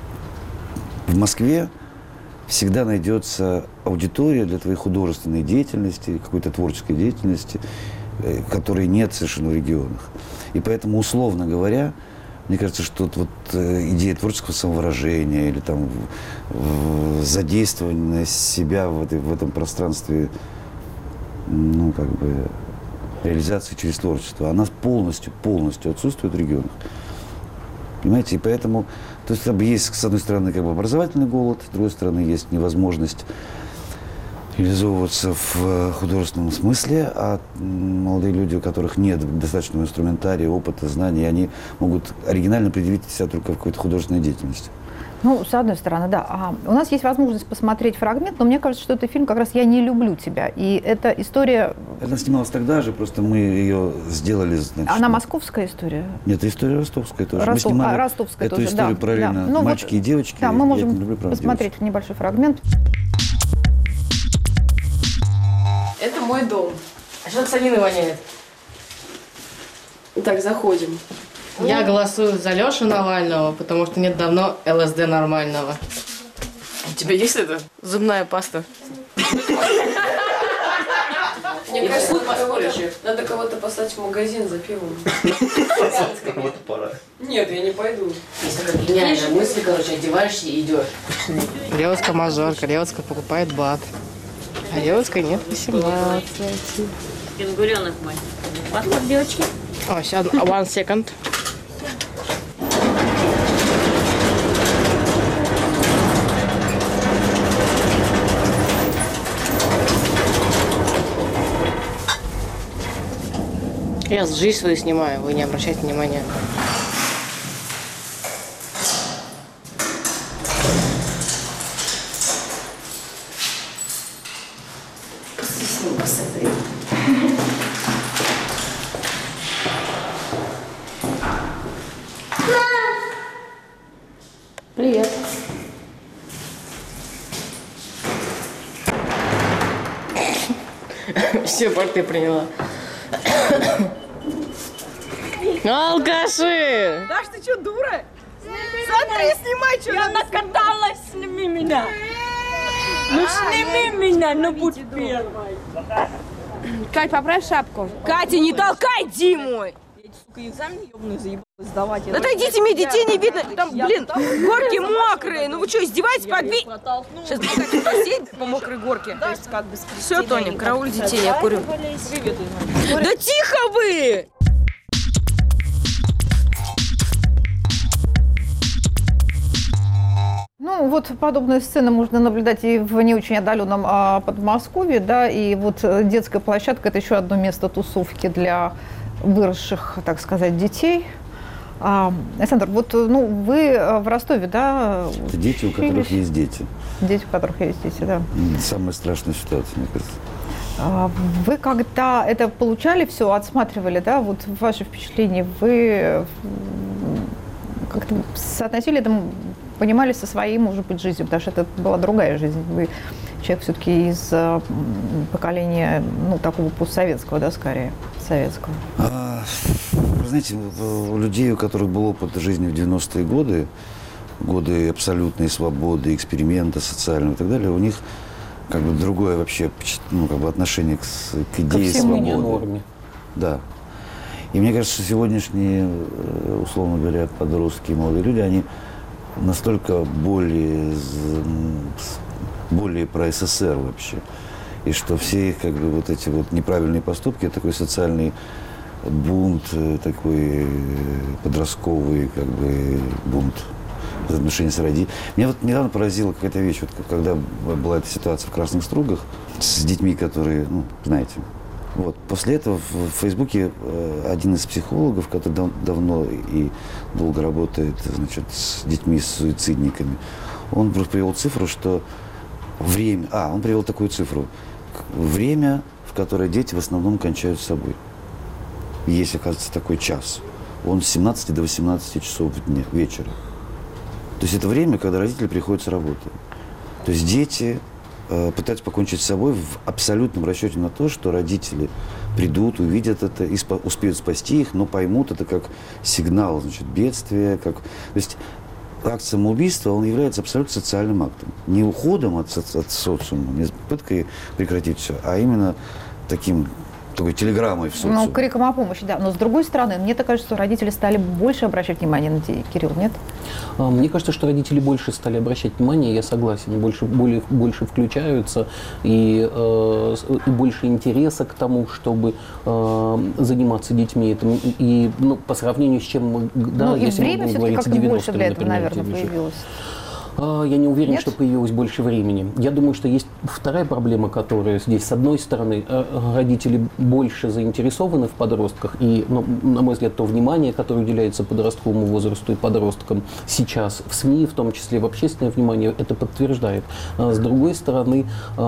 в Москве всегда найдется аудитория для твоей художественной деятельности, какой-то творческой деятельности, которой нет совершенно в регионах. И поэтому, условно говоря, мне кажется, что вот идея творческого самовыражения или там задействования себя в этом пространстве, ну, как бы, реализации через творчество, она полностью отсутствует в регионах. Понимаете? И поэтому, то есть, есть, с одной стороны, как бы образовательный голод, с другой стороны, есть невозможность реализовываться в художественном смысле, а молодые люди, у которых нет достаточного инструментария, опыта, знаний, они могут оригинально предъявить себя только в какой-то художественной деятельности. Ну, с одной стороны, да. У нас есть возможность посмотреть фрагмент, но мне кажется, что это фильм как раз «Я не люблю тебя». И эта история... Она снималась тогда же, просто мы ее сделали... Значит, она московская история? Нет, история ростовская тоже. Мы снимали ростовская эту тоже, историю да, параллельно, да. мальчики и девочки. Да, мы можем люблю, посмотреть небольшой фрагмент. Это мой дом. А что санины воняет? Так, заходим. Я голосую за Лешу Навального, потому что нет давно ЛСД нормального. У тебя есть это? Зубная паста. Мне кажется, надо кого-то послать в магазин за пивом. Кому-то пора. Нет, я не пойду. Есть такая гениальная мысль, короче, одеваешься и идешь. Девушка-мажорка, девушка покупает бат. А девушка нет 18. Пингуренок мой. Паспорт девочки. О, сейчас, one second. Я жизнь свою снимаю, вы не обращайте внимания. Привет. Все, порты приняла. Алкаши! Даш, ты что, дура? Смотри, снимай, что я накаталась, сними меня. Ну сними меня, ну будь первой. Кать, поправь шапку. Катя, не толкай Диму! Сука, экзамен ебаный заебалась сдавать. Отойдите, мне детей не видно. Там, блин, горки мокрые. Ну вы что, издеваетесь? Подбей. Сейчас буду сидеть по мокрой горке. Все, Тоня, карауль детей, я курю. Да тихо вы! Ну, вот подобные сцены можно наблюдать и в не очень отдаленном Подмосковье, да, и вот детская площадка – это еще одно место тусовки для выросших, так сказать, детей. Александр, вот, ну, вы в Ростове, да? Это дети, у которых есть дети. Дети, у которых есть дети, да. Самая страшная ситуация, мне кажется. Вы когда это получали, все отсматривали, да, вот ваши впечатления, вы как-то соотносили это, понимали со своей, может быть, жизнью, потому что это была другая жизнь. Вы человек все-таки из поколения, ну, такого постсоветского, да, скорее, советского. Вы знаете, у людей, у которых был опыт жизни в 90-е годы, годы абсолютной свободы, эксперимента социального и так далее, у них как бы другое вообще, ну, как бы отношение к идее свободы. Норме. Да. И мне кажется, что сегодняшние, условно говоря, подростки, молодые люди, они настолько более про СССР вообще. И что все их как бы вот эти вот неправильные поступки, такой социальный бунт, такой подростковый как бы бунт в отношении с родителями. Меня вот недавно поразила какая-то вещь, вот когда была эта ситуация в Красных Стругах с детьми, которые, ну, знаете. Вот. После этого в Фейсбуке один из психологов, который давно и долго работает, значит, с детьми, с суицидниками, он привел цифру, что время... он привел такую цифру. Время, в которое дети в основном кончают с собой. Есть, оказывается, такой час. Он с 17 до 18 часов вечера. То есть это время, когда родители приходят с работы. То есть дети пытаются покончить с собой в абсолютном расчете на то, что родители придут, увидят это и успеют спасти их, но поймут это как сигнал, значит, бедствия. То есть акт самоубийства, он является абсолютно социальным актом. Не уходом от социума, не попыткой прекратить все, а именно такой телеграммой в социум. Ну, криком о помощи, да. Но с другой стороны, мне так кажется, что родители стали больше обращать внимание на детей. Кирилл, нет? Мне кажется, что родители больше стали обращать внимание, я согласен, больше включаются и больше интереса к тому, чтобы заниматься детьми. И по сравнению с чем, да, и время все-таки как-то больше для этого, наверное, появилось. Я не уверен, что появилось больше времени. Я думаю, что есть вторая проблема, которая здесь. С одной стороны, родители больше заинтересованы в подростках. И, на мой взгляд, то внимание, которое уделяется подростковому возрасту и подросткам сейчас в СМИ, в том числе в общественное внимание, это подтверждает. С другой стороны,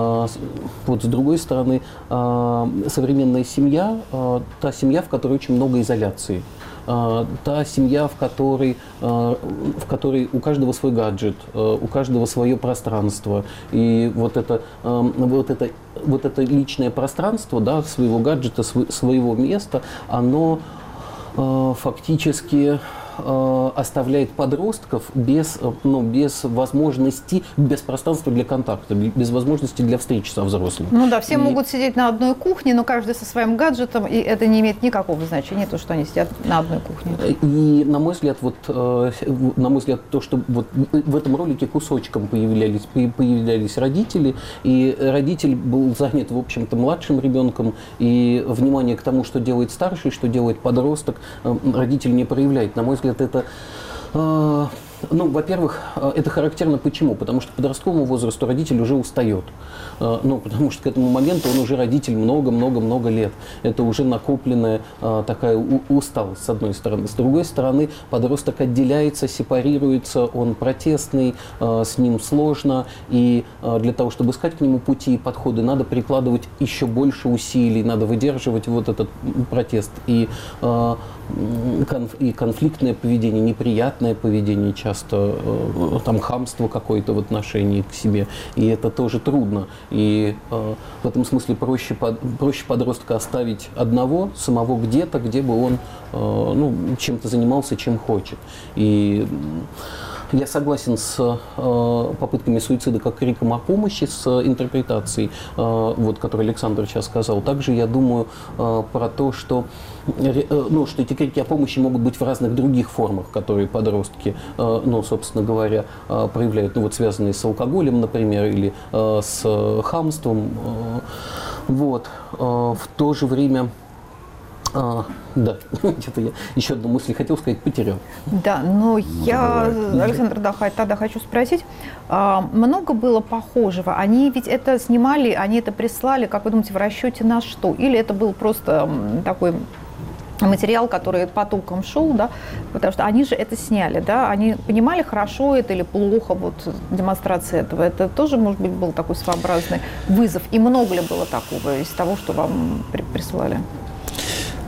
современная семья, та семья, в которой очень много изоляции. Та семья, в которой у каждого свой гаджет, у каждого свое пространство. И вот это личное пространство, да, своего гаджета, своего места, оно фактически оставляет подростков без возможности, без пространства для контакта, без возможности для встречи со взрослым. Ну да, все могут сидеть на одной кухне, но каждый со своим гаджетом, и это не имеет никакого значения, то, что они сидят на одной кухне. И, на мой взгляд, то, что вот в этом ролике кусочком появлялись родители, и родитель был занят, в общем-то, младшим ребенком, и внимание к тому, что делает старший, что делает подросток, родитель не проявляет. На мой взгляд, это, во-первых, это характерно почему? Потому что к подростковому возрасту родитель уже устает. Потому что к этому моменту он уже родитель много-много-много лет. Это уже накопленная такая усталость, с одной стороны. С другой стороны, подросток отделяется, сепарируется, он протестный, с ним сложно. И для того, чтобы искать к нему пути и подходы, надо прикладывать еще больше усилий, надо выдерживать вот этот протест. И конфликтное поведение, неприятное поведение часто, там хамство какое-то в отношении к себе, и это тоже трудно. И в этом смысле проще подростка оставить одного, самого где-то, где бы он чем-то занимался, чем хочет. И я согласен с попытками суицида как криком о помощи, с интерпретацией, которую Александр сейчас сказал. Также я думаю про то, что эти крики о помощи могут быть в разных других формах, которые подростки, собственно говоря, проявляют, связанные с алкоголем, например, или с хамством. В то же время... Да, где-то я еще одну мысль хотел сказать, потерял. Да, но я, Александр, тогда хочу спросить, много было похожего? Они ведь это снимали, они это прислали, как вы думаете, в расчете на что? Или это был просто такой материал, который потоком шел, да? Потому что они же это сняли, да? Они понимали, хорошо это или плохо, демонстрация этого. Это тоже, может быть, был такой своеобразный вызов. И много ли было такого из того, что вам прислали?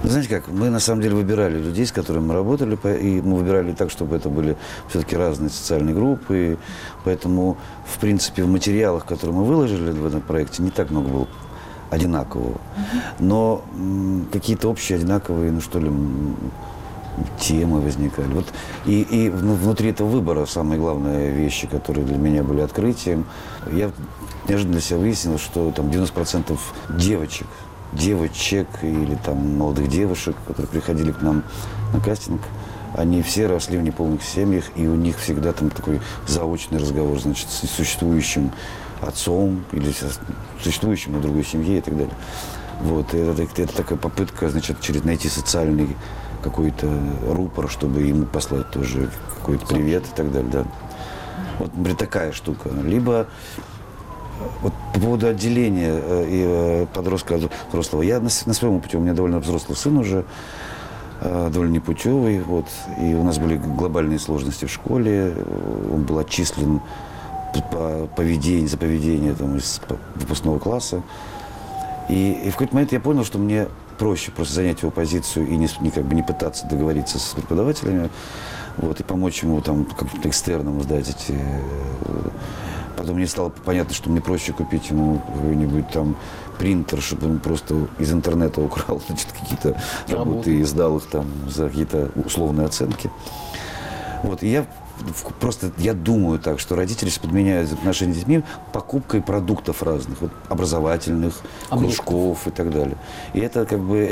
Знаете как, мы на самом деле выбирали людей, с которыми мы работали, и мы выбирали так, чтобы это были все-таки разные социальные группы, и поэтому, в принципе, в материалах, которые мы выложили в этом проекте, не так много было одинакового. Но какие-то общие, одинаковые, ну что ли, темы возникали. Вот и внутри этого выбора самые главные вещи, которые для меня были открытием, я неожиданно для себя выяснил, что там 90% девочек или там молодых девушек, которые приходили к нам на кастинг, они все росли в неполных семьях, и у них всегда там такой заочный разговор, значит, с существующим отцом или с существующим на другой семье и так далее. Вот, и это такая попытка, значит, найти социальный какой-то рупор, чтобы ему послать тоже какой-то привет и так далее, да. Вот, например, такая штука. Либо вот по поводу отделения подростка от взрослого. Я на своем опыте, у меня довольно взрослый сын уже, довольно непутевый, вот, и у нас были глобальные сложности в школе, он был отчислен за поведение там, из выпускного класса. И в какой-то момент я понял, что мне проще просто занять его позицию и не пытаться договориться с преподавателями, вот, и помочь ему там как-то экстерном сдать эти. Потом мне стало понятно, что мне проще купить ему какой-нибудь там принтер, чтобы он просто из интернета украл, значит, какие-то работы и сдал их там за какие-то условные оценки. Вот, и я думаю так, что родители подменяют отношения с детьми покупкой продуктов разных, вот, образовательных, кружков и так далее. И это как бы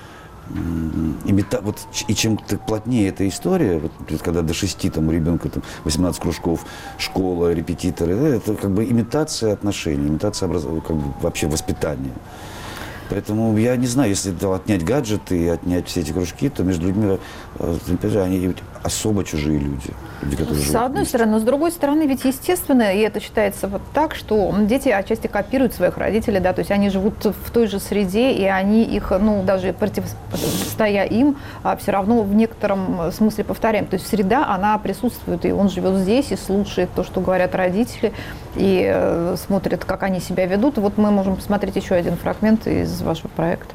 вот, и чем плотнее эта история, вот, когда до 6 там, у ребенка там, 18 кружков, школа, репетиторы, это как бы имитация отношений, имитация как бы, вообще воспитания. Поэтому я не знаю, если отнять гаджеты и отнять все эти кружки, то между людьми, они особо чужие люди. С одной стороны, но с другой стороны, ведь естественно, и это считается вот так, что дети отчасти копируют своих родителей, да, то есть они живут в той же среде, и они их, ну, даже противостоя им, все равно в некотором смысле повторяем. То есть среда, она присутствует, и он живет здесь, и слушает то, что говорят родители, и смотрит, как они себя ведут. И вот мы можем посмотреть еще один фрагмент из вашего проекта.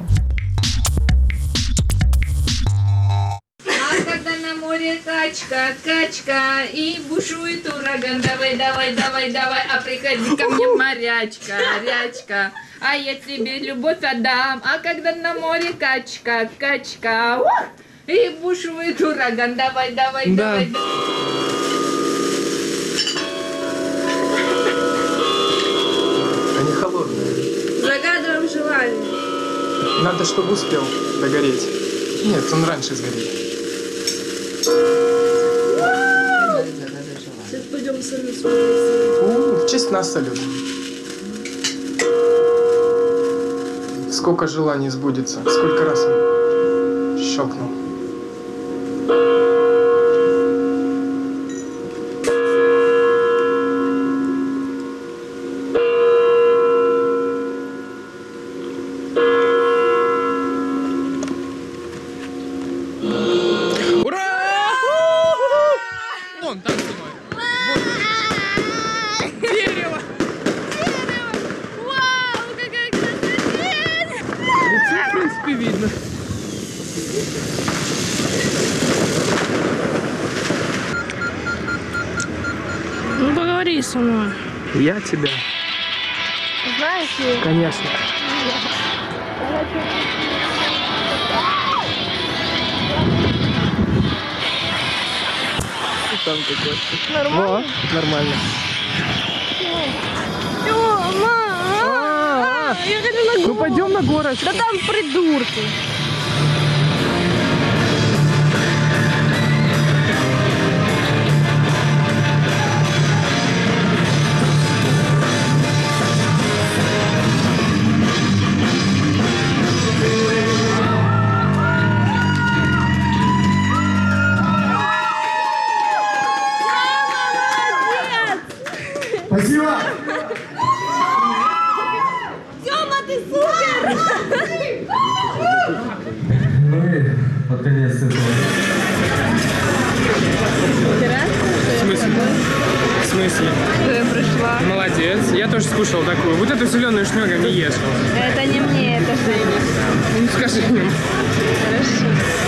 Качка, качка, и бушует ураган. Давай, давай, давай, давай, а приходи ко мне, морячка, рячка. А я тебе любовь отдам. А когда на море качка, качка, и бушует ураган. Давай, давай, давай. Они холодные. Загадываем желание. Надо, чтобы успел догореть. Нет, он раньше сгорит. Сейчас пойдем сами смотреть. В честь нас салют. Сколько желаний сбудется, сколько раз он щелкнул. Ну, поговори со мной. Я тебя. Знаешь ли? Конечно. Там какой-то. Нормально? О, нормально. Я хочу на гору. Ну пойдем на горочку. Да там придурки. Спасибо! Тёма, ты супер! Ну и наконец-то. В смысле? В смысле? Что я пришла? Молодец. Я тоже скушал такую. Вот эту зеленую шмёга не ешь. Это не мне, это Ну, скажи ему. Хорошо.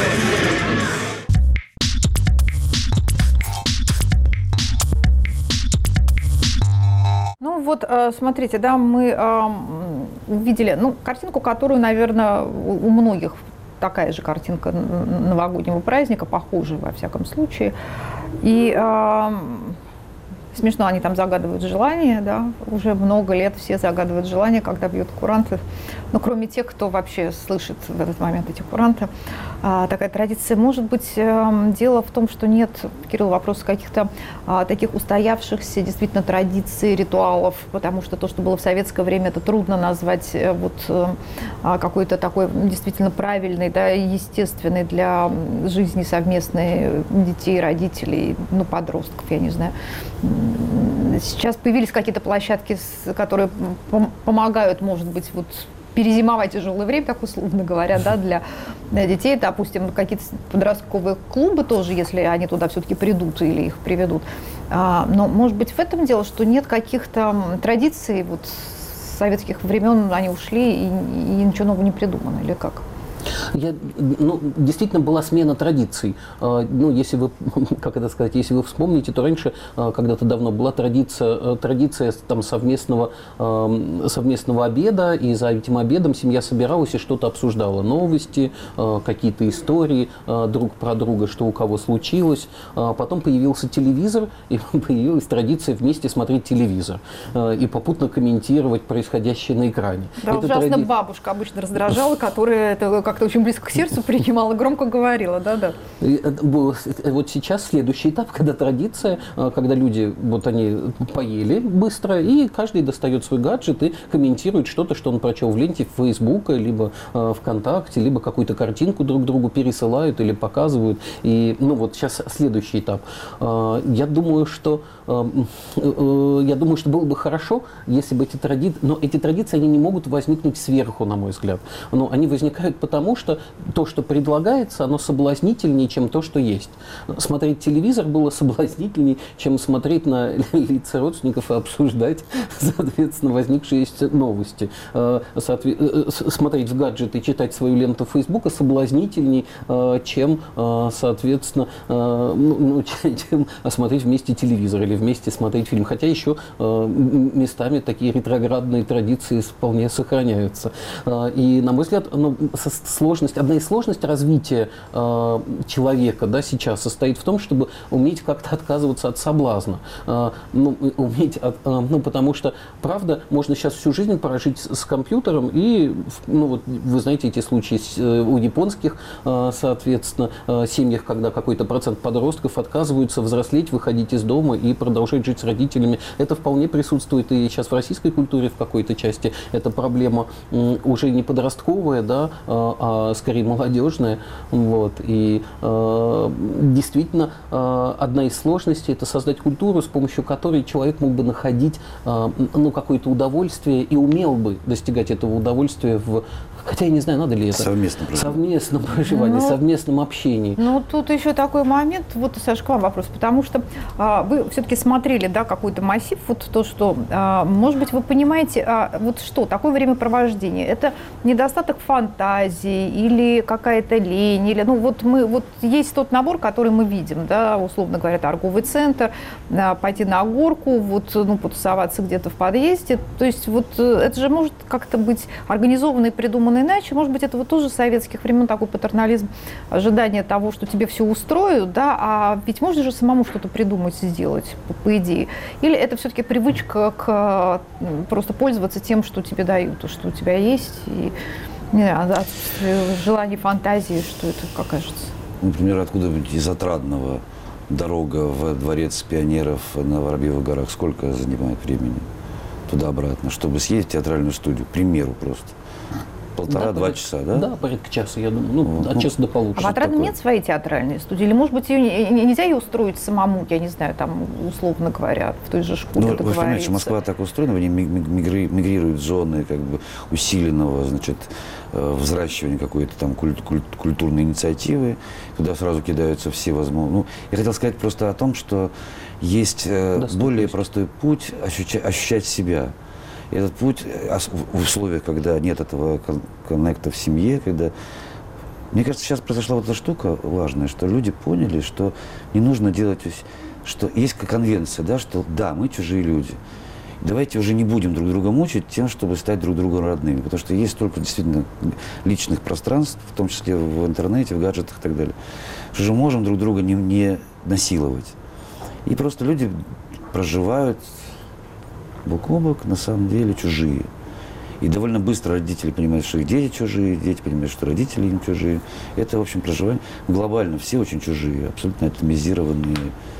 Ну вот, смотрите, да, мы увидели, картинку, которую, наверное, у многих такая же картинка новогоднего праздника, похожая во всяком случае. И смешно, они там загадывают желания, да, уже много лет все загадывают желания, когда бьют куранты, кроме тех, кто вообще слышит в этот момент эти куранты. Такая традиция. Может быть, дело в том, что нет, Кирилл, вопрос каких-то таких устоявшихся действительно традиций, ритуалов, потому что то, что было в советское время, это трудно назвать какой-то такой действительно правильный, да, естественный для жизни совместной детей, родителей, подростков, я не знаю. Сейчас появились какие-то площадки, которые помогают, может быть, перезимовать тяжелое время, так условно говоря, да, для детей. Допустим, какие-то подростковые клубы тоже, если они туда все-таки придут или их приведут. Но, может быть, в этом дело, что нет каких-то традиций с советских времен, они ушли, и ничего нового не придумано, или как? Действительно была смена традиций. Если вы, если вы вспомните, то раньше, когда-то давно, была традиция там, совместного обеда, и за этим обедом семья собиралась и что-то обсуждала. Новости, какие-то истории друг про друга, что у кого случилось. Потом появился телевизор, и появилась традиция вместе смотреть телевизор и попутно комментировать происходящее на экране. Да, ужасно бабушка обычно раздражала, которая это как-то очень близко к сердцу принимала, громко говорила, да-да. Вот сейчас следующий этап, когда традиция, когда люди, они поели быстро, и каждый достает свой гаджет и комментирует что-то, что он прочел в ленте Фейсбука, либо ВКонтакте, либо какую-то картинку друг другу пересылают или показывают. И, сейчас следующий этап. Я думаю, что было бы хорошо, если бы эти традиции, они не могут возникнуть сверху, на мой взгляд. Но они возникают потому, что то, что предлагается, оно соблазнительнее, чем то, что есть. Смотреть телевизор было соблазнительнее, чем смотреть на лица родственников и обсуждать, соответственно, возникшие новости. Смотреть в гаджет и читать свою ленту Фейсбука соблазнительнее, чем, соответственно, чем смотреть вместе телевизор или вместе смотреть фильм. Хотя еще местами такие ретроградные традиции вполне сохраняются. И, на мой взгляд, одна из сложностей развития человека, да, сейчас состоит в том, чтобы уметь как-то отказываться от соблазна. Потому что, правда, можно сейчас всю жизнь прожить с компьютером, и, вы знаете эти случаи у японских, соответственно, семьях, когда какой-то процент подростков отказываются взрослеть, выходить из дома и продолжать жить с родителями. Это вполне присутствует и сейчас в российской культуре в какой-то части. Это проблема уже не подростковая, да, а скорее молодежная. И действительно, одна из сложностей – это создать культуру, с помощью которой человек мог бы находить какое-то удовольствие и умел бы достигать этого удовольствия хотя я не знаю, надо ли это. Совместном проживании, совместном общении. Тут еще такой момент, Саша, к вам вопрос, потому что вы все-таки смотрели, да, какой-то массив, то, что, может быть, вы понимаете, что такое времяпровождение? Это недостаток фантазии или какая-то лень, или, есть тот набор, который мы видим, да, условно говоря, торговый центр, пойти на горку, потусоваться где-то в подъезде, то есть это же может как-то быть организовано и придумано иначе, может быть, это тоже с советских времен такой патернализм, ожидание того, что тебе все устроят, да, а ведь можно же самому что-то придумать, сделать, по идее. Или это все-таки привычка просто пользоваться тем, что тебе дают, что у тебя есть, и не знаю, отсутствие желания, фантазии, что это, как кажется? Например, откуда-нибудь из Отрадного дорога в Дворец пионеров на Воробьевых горах сколько занимает времени? Туда-обратно, чтобы съездить в театральную студию, к примеру, просто. 1,5-2 часа, да? Да, порядка часа, я думаю. От часа до получаса. А в Отрадном нет своей театральной студии? Или, может быть, нельзя ее устроить самому, я не знаю, там, условно говоря, в той же школе Вы понимаете, Москва так устроена, они мигрируют в зоны усиленного, взращивания какой-то там культурной инициативы. Туда сразу кидаются все возможные. Я хотел сказать просто о том, что есть более простой путь ощущать себя. И этот путь в условиях, когда нет этого коннекта в семье, когда... Мне кажется, сейчас произошла вот эта штука важная, что люди поняли, что не нужно делать... Что есть конвенция, да, что да, мы чужие люди. Давайте уже не будем друг друга мучить тем, чтобы стать друг другу родными. Потому что есть столько действительно личных пространств, в том числе в интернете, в гаджетах и так далее, что же можем друг друга не насиловать. И просто люди проживают бок о бок, на самом деле, чужие. И довольно быстро родители понимают, что их дети чужие, дети понимают, что родители им чужие. Это, в общем, проживание. Глобально все очень чужие, абсолютно атомизированные.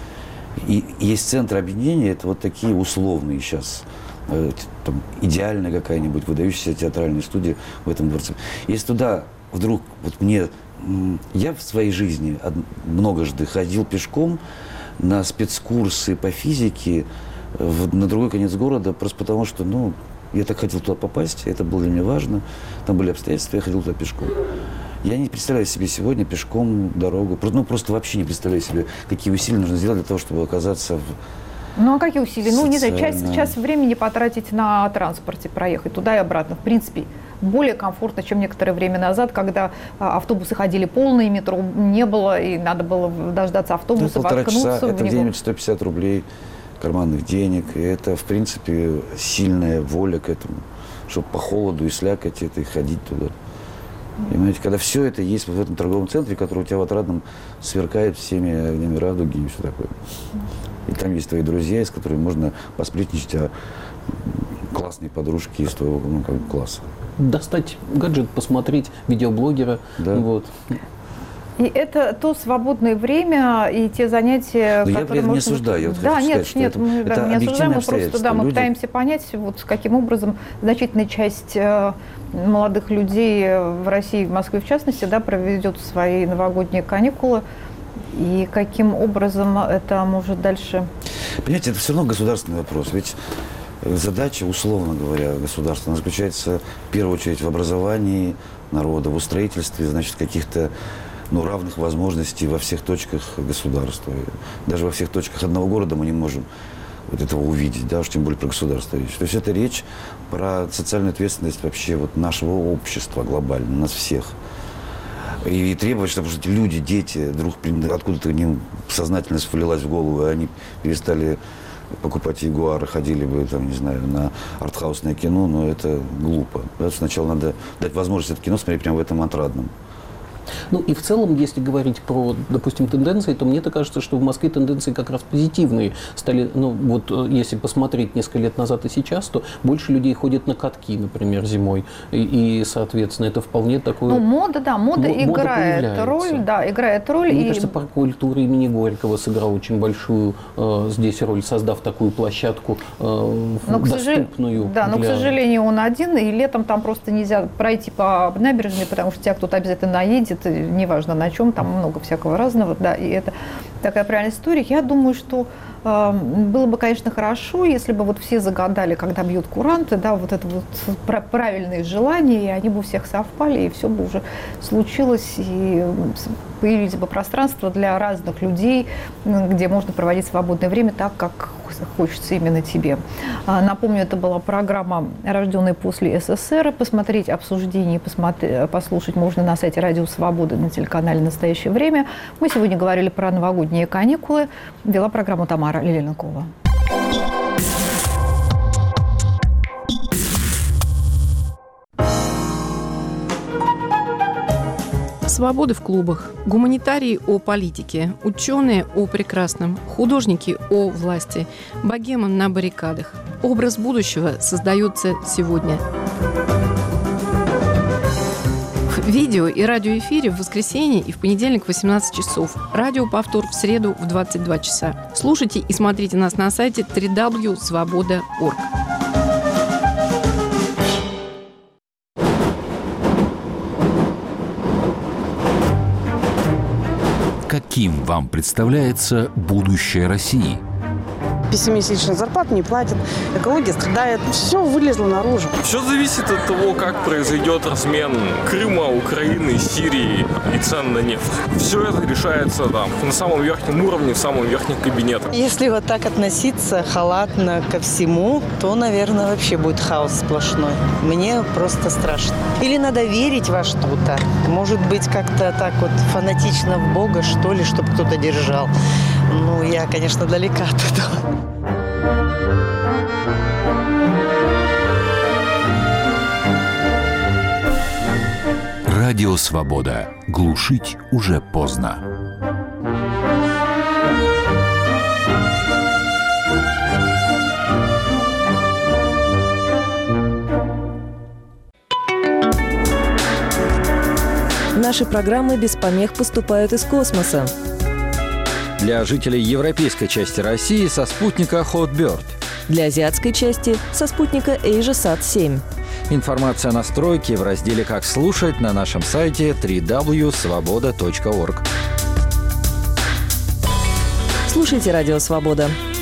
И есть центры объединения, это вот такие условные сейчас. Там, идеальная какая-нибудь выдающаяся театральная студия в этом дворце. Если туда вдруг, вот мне, я в своей жизни многожды ходил пешком на спецкурсы по физике на другой конец города, просто потому что, ну, я так хотел туда попасть, это было для меня важно, там были обстоятельства, я ходил туда пешком. Я не представляю себе сегодня пешком дорогу, ну, просто вообще не представляю себе, какие усилия нужно сделать для того, чтобы оказаться в... Ну, а какие усилия? Ну, не знаю, час времени потратить на транспорте, проехать туда и обратно. В принципе, более комфортно, чем некоторое время назад, когда автобусы ходили полные, метро не было, и надо было дождаться автобуса, воткнуться часа, в это него. где-нибудь 150 рублей карманных денег, и это, в принципе, сильная воля к этому, чтобы по холоду и слякоти это и ходить туда. Понимаете, когда все это есть в этом торговом центре, который у тебя в Отрадном сверкает всеми огнями радуги и все такое. И там есть твои друзья, с которыми можно посплетничать о классные подружки из твоего класса. Достать гаджет, посмотреть видеоблогера. Да. Вот. И это то свободное время и те занятия, но которые я при этом не осуждаю. Я вот да, хочу нет, сказать, нет, мы это не осуждаем, мы просто люди... пытаемся понять, вот каким образом значительная часть молодых людей в России, в Москве в частности, да, проведет свои новогодние каникулы. И каким образом это может дальше... Понимаете, это все равно государственный вопрос. Ведь задача, условно говоря, государства, она заключается в первую очередь в образовании народа, в устроительстве, значит, каких-то равных возможностей во всех точках государства. Даже во всех точках одного города мы не можем вот этого увидеть, да, уж тем более про государство речь. То есть это речь про социальную ответственность вообще вот нашего общества глобально, нас всех. И требовать, чтобы люди, дети, вдруг откуда-то им сознательность влилась в голову, и они перестали покупать ягуары, ходили бы, там, не знаю, на артхаусное кино, но это глупо. Да? Сначала надо дать возможность это кино смотреть прямо в этом Отрадном. Ну и в целом, если говорить про, допустим, тенденции, то мне-то кажется, что в Москве тенденции как раз позитивные стали. Ну вот если посмотреть несколько лет назад и сейчас, то больше людей ходят на катки, например, зимой. И соответственно, это вполне такое... Ну, мода, да, мода играет роль, да, играет роль. Мне кажется, парк культуры имени Горького сыграл очень большую здесь роль, создав такую площадку доступную. Да, но, к сожалению, он один, и летом там просто нельзя пройти по набережной, потому что тебя кто-то обязательно наедет, неважно на чем, там много всякого разного, да, и это такая правильная история. Я думаю, что было бы, конечно, хорошо, если бы вот все загадали, когда бьют куранты, да, вот это вот правильные желания, и они бы у всех совпали, и все бы уже случилось, и появились бы пространства для разных людей, где можно проводить свободное время так, как хочется именно тебе. Напомню, это была программа «Рожденные после СССР». Посмотреть обсуждение, послушать можно на сайте Радио Свобода, на телеканале «Настоящее время». Мы сегодня говорили про новогодние каникулы. Вела программу Тамара Леленкова. Свободы в клубах, гуманитарии о политике, ученые о прекрасном, художники о власти, богема на баррикадах. Образ будущего создается сегодня. В видео и радиоэфире в воскресенье и в понедельник в 18 часов. Радиоповтор в среду в 22 часа. Слушайте и смотрите нас на сайте www.svoboda.org. Каким вам представляется будущее России? пессимистично. Зарплату не платят, экология страдает. Все вылезло наружу. Все зависит от того, как произойдет размен Крыма, Украины, Сирии и цен на нефть. Все это решается там на самом верхнем уровне, в самом верхнем кабинете. Если вот так относиться халатно ко всему, то, наверное, вообще будет хаос сплошной. Мне просто страшно. Или надо верить во что-то. Может быть, как-то так вот фанатично в Бога, что ли, чтобы кто-то держал. Ну, я, конечно, далека от этого. Радио «Свобода». Глушить уже поздно. Наши программы без помех поступают из космоса. Для жителей европейской части России со спутника Hotbird. Для азиатской части со спутника AsiaSat-7. Информация о настройке в разделе «Как слушать» на нашем сайте www.svoboda.org. Слушайте «Радио Свобода».